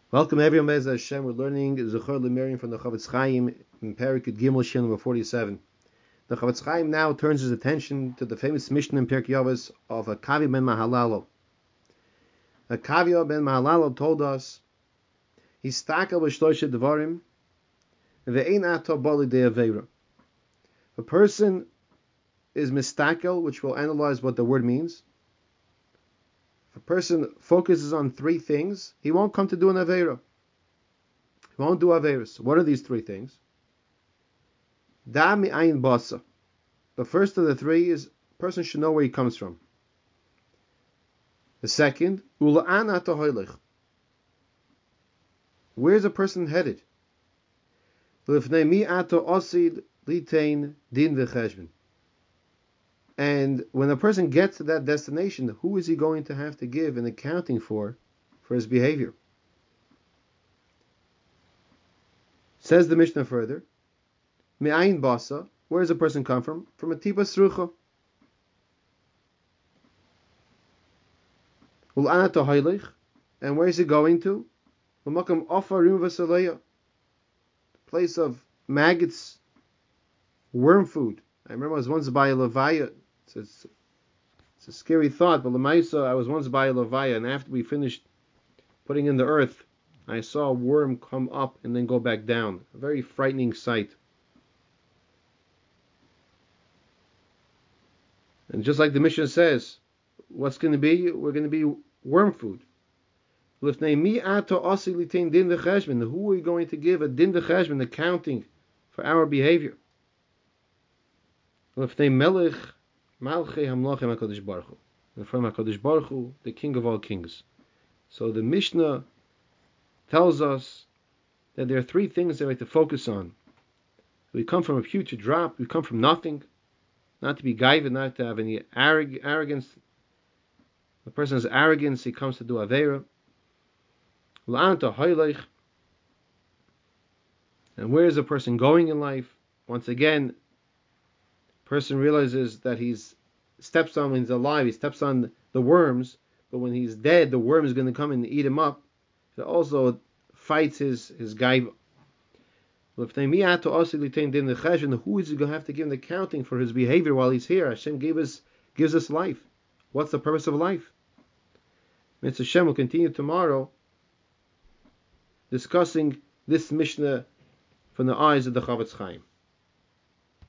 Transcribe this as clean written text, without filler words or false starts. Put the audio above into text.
Welcome everyone, Bez Hashem. We're learning Zechor L'Miriam from the Chofetz Chaim in Perikut Gimel Shin number 47. The Chofetz Chaim now turns his attention to the famous Mishnah in Pirkei Avos of Akavya ben Mahalalo. Akavya ben Mahalalo told us, "Histakel b'shloisha devarim ve'ein ato bali de'aveira." A person is mistakel, which will analyze what the word means. If a person focuses on three things, he won't come to do an aveira. He won't do averis. What are these three things? Da mi ayin basa. The first of the three is a person should know where he comes from. The second, ula'an ato hoylech. Where's a person headed? L'fnei mi ato osid litain din v'cheshbon. And when a person gets to that destination, who is he going to have to give an accounting for his behavior? Says the Mishnah further, Me'ayin basa, where does a person come from? From a tipa srucha. Ul'ana tohaylich, and where is he going to? L'makam ofarim v'saleya, place of maggots, worm food. I remember I was once by a levaya. It's a scary thought, but l'maisa, I was once by a levaya, and after we finished putting in the earth, I saw a worm come up and then go back down. A very frightening sight. And just like the Mishnah says, what's going to be? We're going to be worm food. Who are we going to give a din d'cheshbon, accounting for our behavior? In front of HaKadosh Baruch Hu, the King of all kings. So the Mishnah tells us that there are three things that we have to focus on. We come from a huge drop, we come from nothing, not to be gaiva, not to have any arrogance. The person has arrogance, he comes to do Aveira. And where is a person going in life? Once again, a person realizes that when he's alive, he steps on the worms, but when he's dead, the worm is going to come and eat him up. It also fights his gaiva. Who is he going to have to give an accounting for his behavior while he's here? Hashem gives us life. What's the purpose of life? Mitzvah Hashem will continue tomorrow discussing this Mishnah from the eyes of the Chofetz Chaim.